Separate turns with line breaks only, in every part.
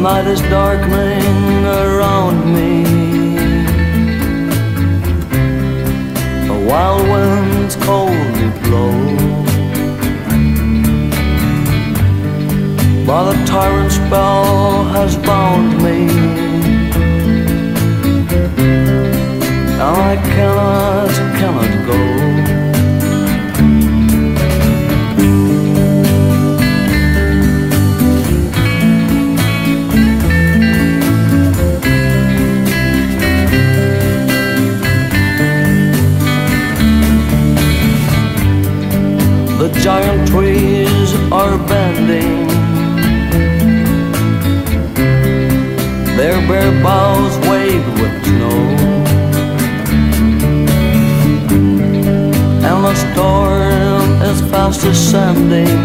night is darkening around me. The wild winds coldly blow, but the tyrant spell has bound me, and I cannot go. The giant trees are bending, their bare boughs wave with snow, and the storm is fast ascending,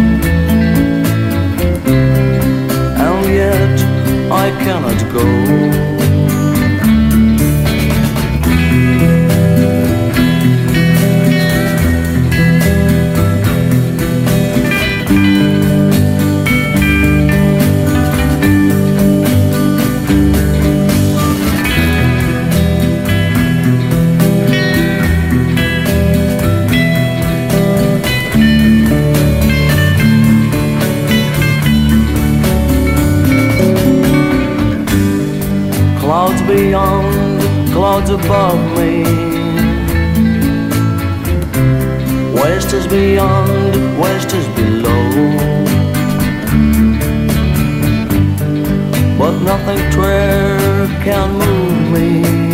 and yet I cannot go. Clouds beyond, clouds above me, west is beyond, west is below, but nothing can move me.